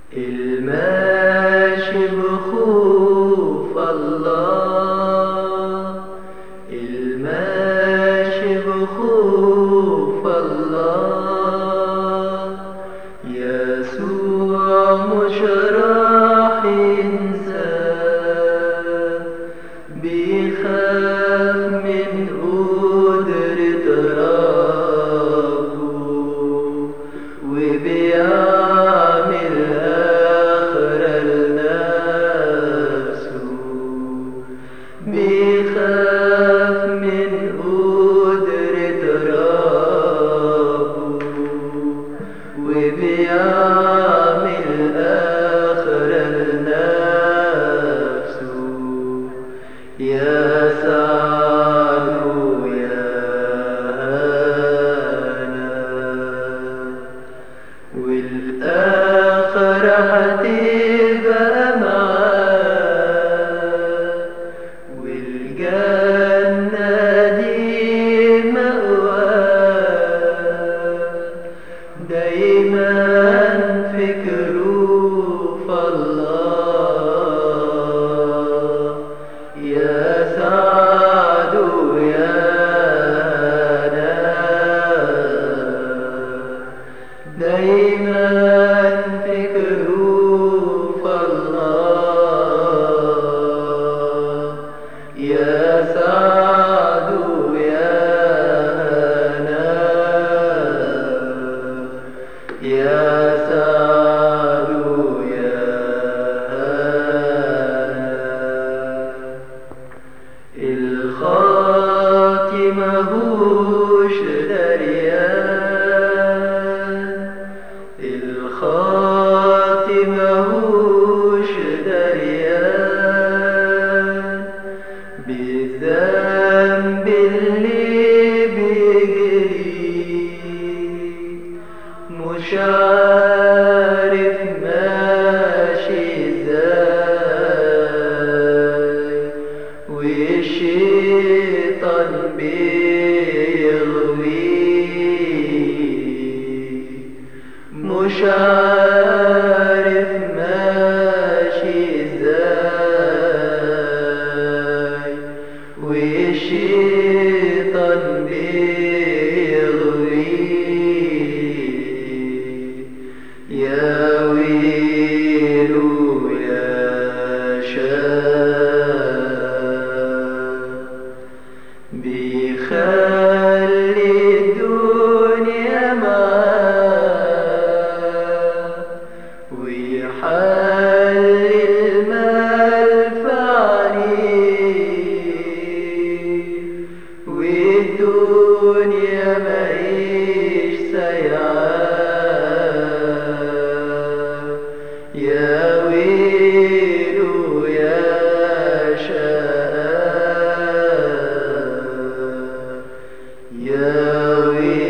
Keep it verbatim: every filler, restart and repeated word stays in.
الماشي بخوف الله، الماشي بخوف الله، يسوع مش راح ينساه، بيخاف من قدرة ربه وبيعمل آخرة لنفسه، بيخاف من قدرة ربه وبيعمل آخرة لنفسه. يا سعده يا هنا، والآخرة هتبقى معاه، والجنة دي مأواه، دايما فكره في الله. يا سعده يا هنا، دايما فكره في الله. يا سعده يا هنا، يا سعده يا هنا. الخاطي مهوش دريان، الخاطي مهوش دريان بالذنب اللي بيجري، مش عارف ماشي ازاي، والشيطان بيغويه، مش عارف ماشي ازاي، والشيطان بيغويه. يا ويله يا شاب، بيخلي الدنيا معاه، ويحلي المال في عينيه، والدنيا ماهيش سايعاه. يا ويله يا شاب، يا ويله